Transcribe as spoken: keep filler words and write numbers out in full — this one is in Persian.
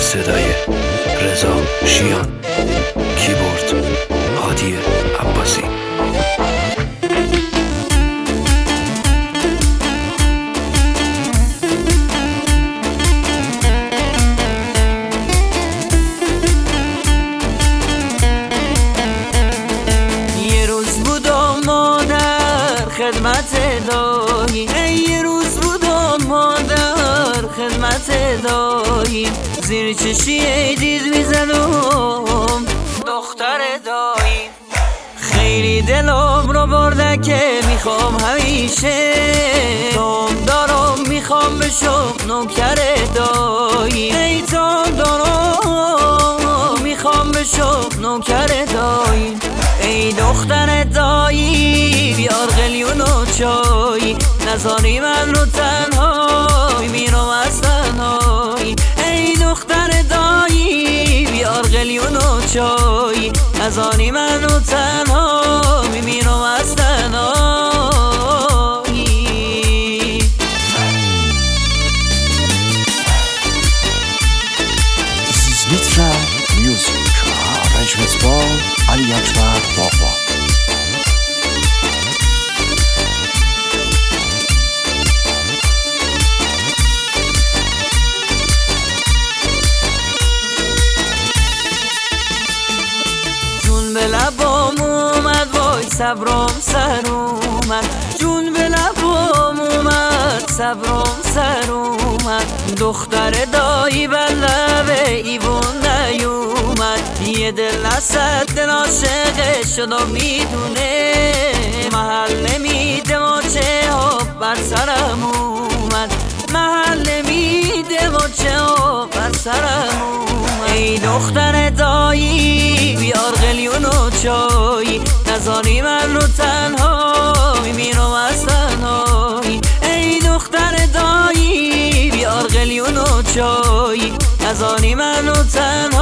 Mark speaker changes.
Speaker 1: صدای رضا شیان، کیبورد هادی عباسی.
Speaker 2: یه روز بودم مادر خدمت دایی، یه روز بودم مادر خدمت دایی، زیر چشی دید میزدم دختر دایی. خیلی دلم رو برده که میخوام همیشه تام دارم، میخوام بشم نوکر دایی. ای تام دارم میخوام بشم نوکر دایی. ای دختر دایی بیار قلیون و چای، نذاری من رو تنها میمیرم از تنهایی. ای دختر دایی بیار قلیون و چای، نذاری من رو تنها میمیرم از تنهایی.
Speaker 3: This is Mitra Music, arrangements by Ali Akbar Baba.
Speaker 2: جون به لبام اومد وای صبرم سر اومد، جون به لبام اومد صبرم سر اومد. دختر دایی بر لب ایوون نیومد، یه دل نصد دل عاشق شد و میدونه محل نمیده و چه ها بر سرم اومد، محل نمیده و چه ها بر سرم اومد. ای دختر دایی بیار قلیون و چای، نذاری من رو تنها میمیرم از تنهایی. ای دختر دایی بیار قلیون و چای، نذاری من رو تنها